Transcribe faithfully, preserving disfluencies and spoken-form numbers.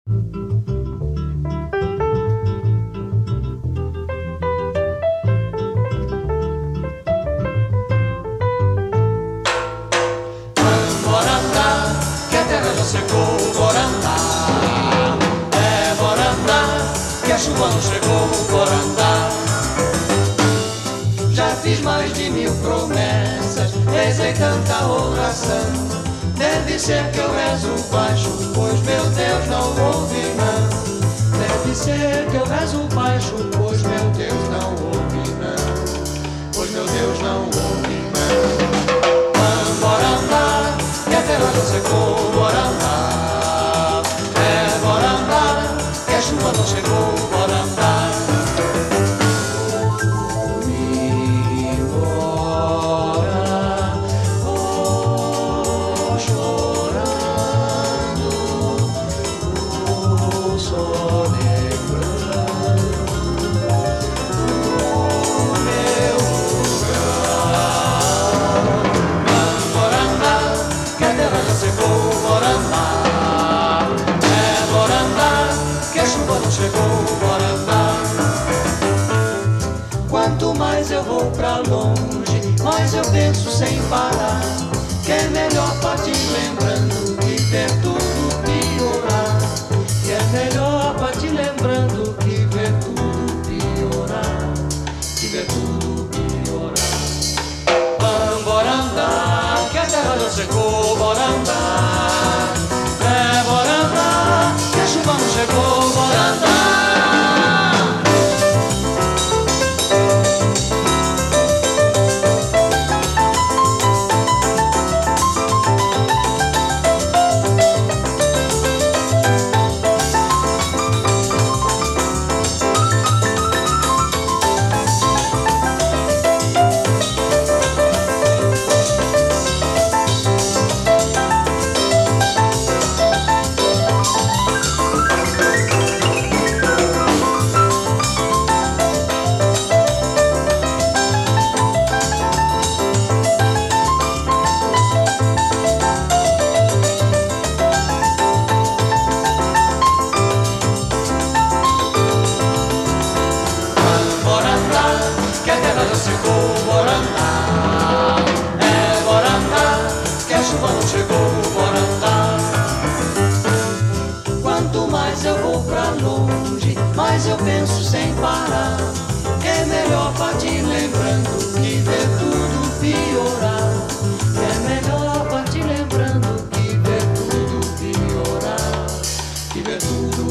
Secou, bora andar. É, bora andar, que a chuva não chegou, bora andar. Já fiz mais de mil promessas, rezei tanta oração. Deve ser que eu rezo baixo, pois meu Deus não ouve não. Deve ser que eu rezo baixo, pois meu Deus não ouve não. Pois meu Deus não ouve não. Vamos, bora andar, que a terra já secou, bora andar. É, bora andar, que a chuva não chegou, bora andar. Chegou, bora andar. Quanto mais eu vou pra longe, mais eu penso sem parar, que é melhor partir lembrando que ver tudo piorar. Que é melhor partir lembrando que ver tudo piorar. Que ver tudo piorar. Vamos, bora andar, que a terra já secou, bora andar. É, bora andar, que a chuva não chegou, bora andar. Secou, bora andar. É, bora andar, que a chuva não chegou, bora andar. Quanto mais eu vou pra longe, mais eu penso sem parar. É melhor partir lembrando que ver tudo piorar. É melhor partir lembrando que ver tudo piorar. Que ver tudo